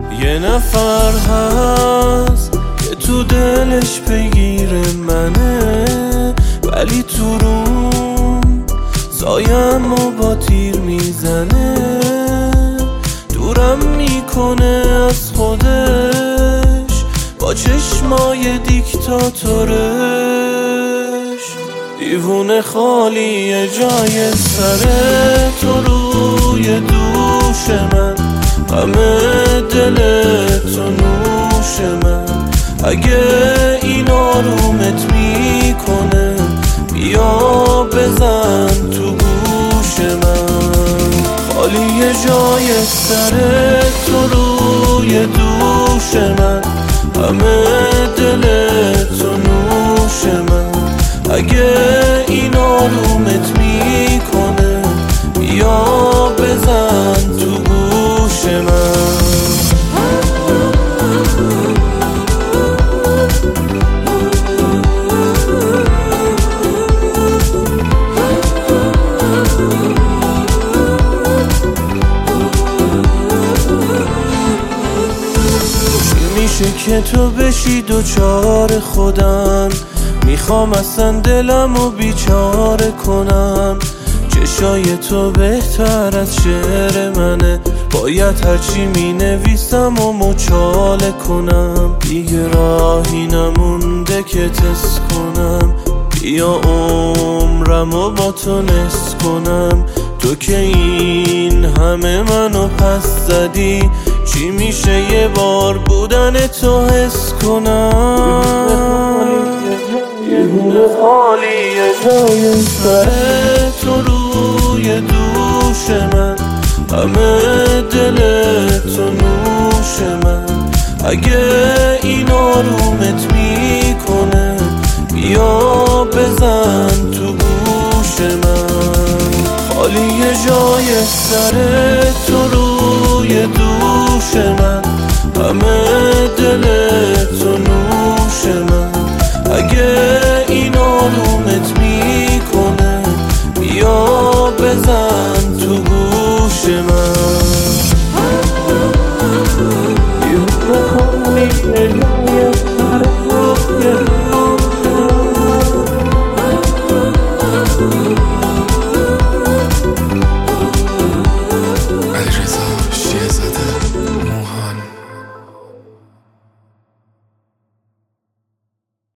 یه نفر هست که تو دلش بگیر منه، ولی تو روم زایم و با تیر میزنه، دورم میکنه از خودش با چشمای دیکتاتورش. دیوونه خالیه جای سر تو روی دوش من، همه دل تو نوش من. اگه این آرومت میکنه بیا بزن تو گوش من. خالیه جای سر تو روی دوش من، همه دل تو نوش من. اگه این آرومت میکنه بیا بزن تو گوش من. میشه که تو بشی دوچار خودم، میخوام اصلا دلمو بیچاره کنم. چشای تو بهتر از شعر منه، باید هرچی مینویسم و مچاله کنم. دیگه راهی نمونده که تست کنم، بیا عمرمو با تو نصف کنم. تو که این همه منو پس زدی، چی میشه یه بار بودن تو حس کنم؟ دیوونه خالیه جای سر تو روی دوش من، همه دل تو نوش من. اگه این آرومت میکنه بیا بزن تو گوش من. خالیه جای سر تو روی دوش من، همه دل